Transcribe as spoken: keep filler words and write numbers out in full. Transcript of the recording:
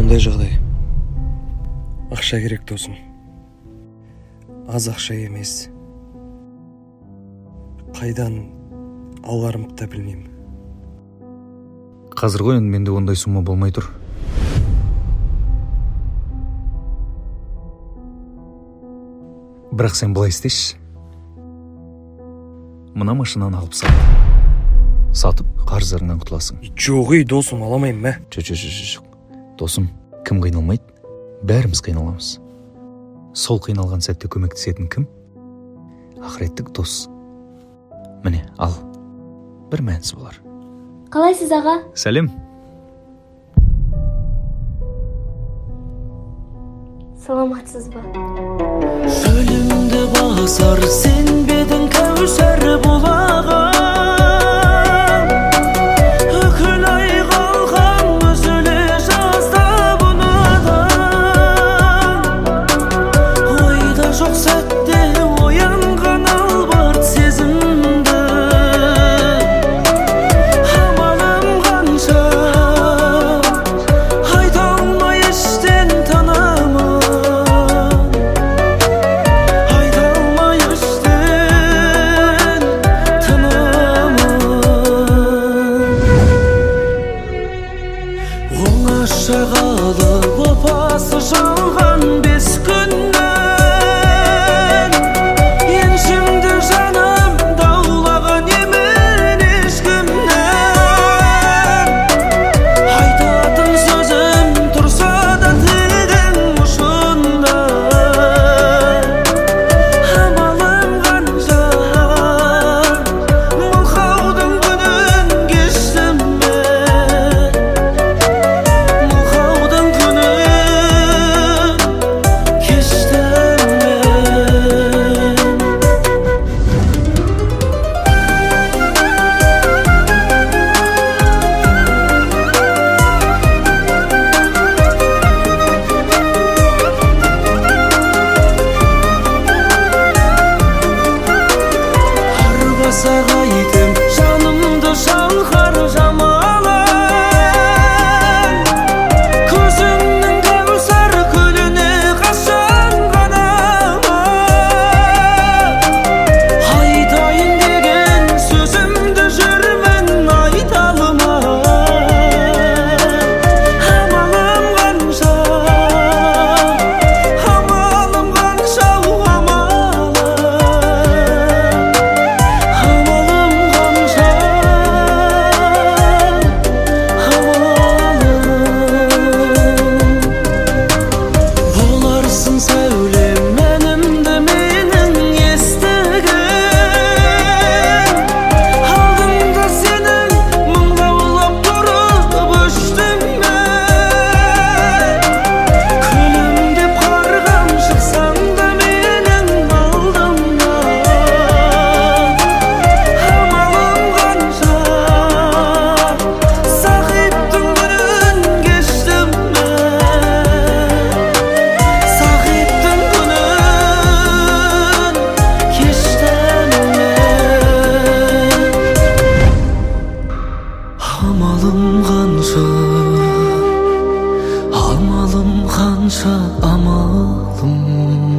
мындай жагдай. Акча керек досум. Аз акча эмес. Кайдан аларымды да билмейм. Казыр ғой, менде ондай сумма болмай тур. Бірақ сен былай істеші. Мына машинаны алып сат. Сатып, қарыздарыңнан құтыласың. Жоқ ей, досым, аламайм ма? Жоқ, жоқ, жоқ, жоқ. Досым, кім қиналмайды? Бәріміз қиналамыз. Сол қиналған сәтте көмектесетін кім? Ақыреттік дос. Міне, ал. Бір мәнісі болар. Қалайсыз аға? Сәлем. Саламатсыз ба? Ölümde basar sen beden kevser bulağım. Ökül ay kalkan özüle жазда bunadan. Oyda жоқ сәтте оянған албарт сезімді. Амалым қанша айта алмай іштен танамын. Оңашағалы опасы жалған бес күннен еншімді жаным даулаған емен ешкімнен. Айтатын сөзім тұрса да тілдің ұшында. Амалым қанша мылқаудың күнін кештім мен. Сағайтым жанымды шалқар жамалын. Көзіңнің кәусар көліне қашан ғанамын. Айтайын деген сөзімді жүрмін айта алмай. Амалым қанша, амалым қанша, амалым. Амалым қанша, амалым қанша, амалым.